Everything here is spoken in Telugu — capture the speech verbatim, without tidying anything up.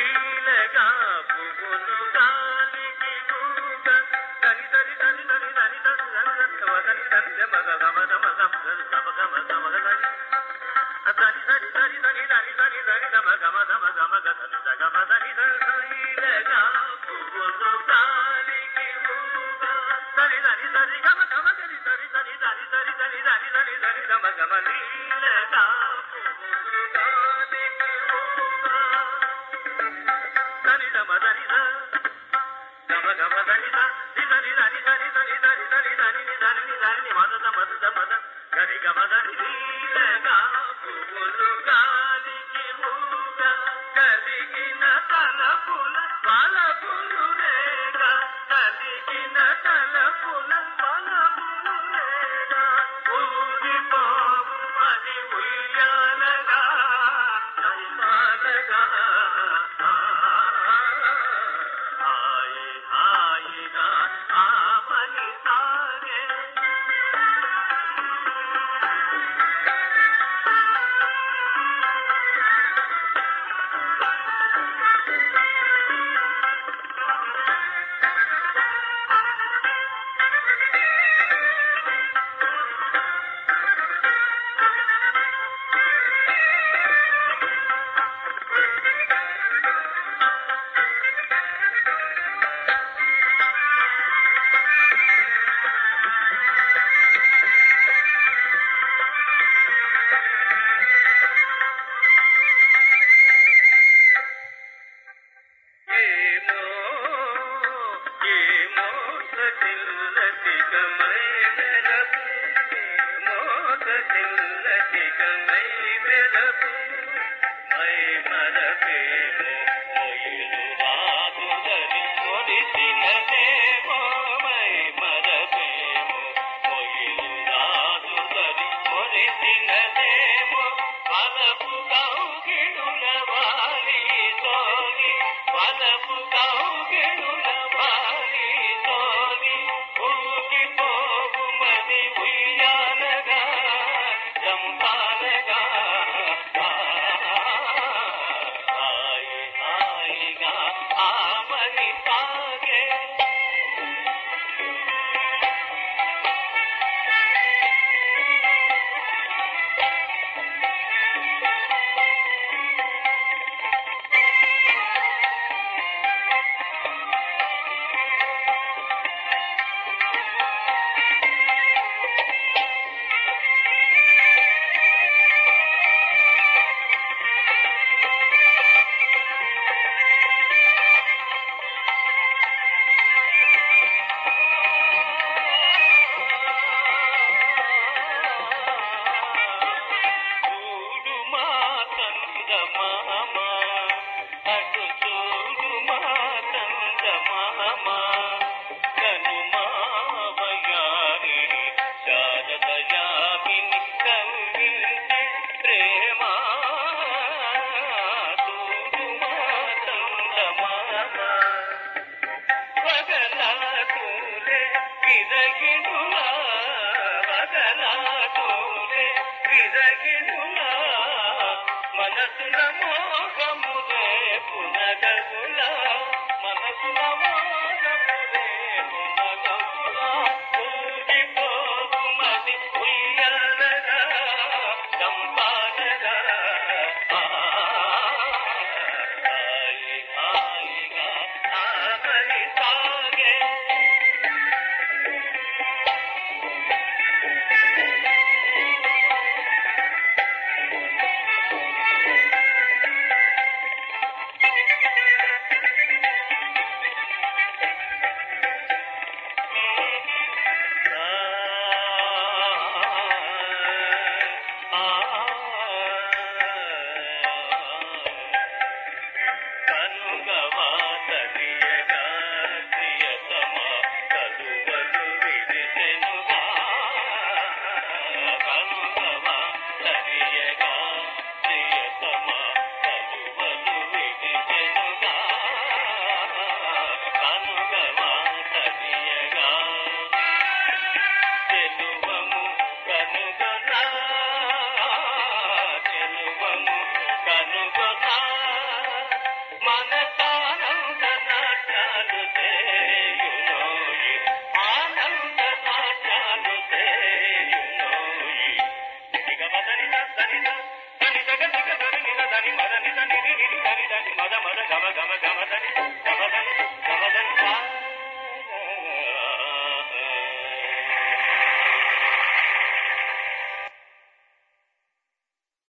లీలగా పువ్వులు గాలికి ఊగ దని దని దని దని దని దని దని దని దని దని మగ గమ గమ గమ గమ గమ గమ దని దని దని దని దని దని దని దని గమ గమ గమ గమ దని గమ దని లీలగా పువ్వులు గాలికి ఊగ దని దని దని గమ గమ దని దని దని దని దని దని దని దని దని గమ గమ లీలగా పువ్వులు గాలికి ఊగ దని గమ దని గమ గమ దని దని దని దని దని దని దని దని దని దని దని మద మద మద గరి గమ దని లీలగా పువ్వులు గాలికి ఊగ కలిగిన తలపుల వలపులు రేగా కలిగిన తలపుల వలపులు రేగా ఊగిపోవు అది ఉయ్యాలగా చంపాలగా హాయి హాయిగా ఆ పని సాగే దని దని మద మద గమ గమ